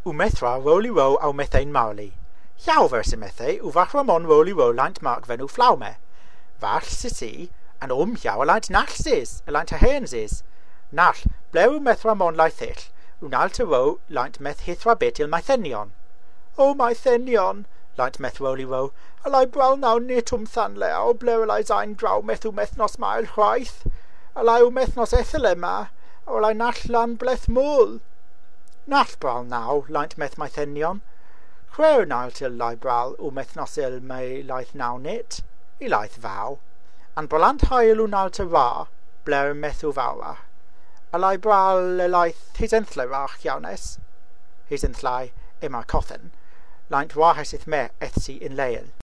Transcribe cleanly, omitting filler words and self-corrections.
u methra roli ro au methane marli. Jou verse methe, u vachramon roli ro lant mark venu flaume. Vach sisi, and jou lant nachsis, lant hahensis. Nach, bleu methramon laithill, unalta ro lant meth hithra betil mythenion. O mythenion, lant meth roli ro, alai bral now netum than leo, bleu alai zain draw methu methnos mael chwaith, alai u methnos ethelema, or alai nach lan bleth mul. Nach bral now, lant meth mythenion, Creu nail til lai bral u methnos il me laith now nit, I laith vow, and bralant hael u nail te ra, bleu methu vawra. Alai bral laith his enthle rach jaunes, his enthlai ima cothen, lant wahesith me ethsi in leil.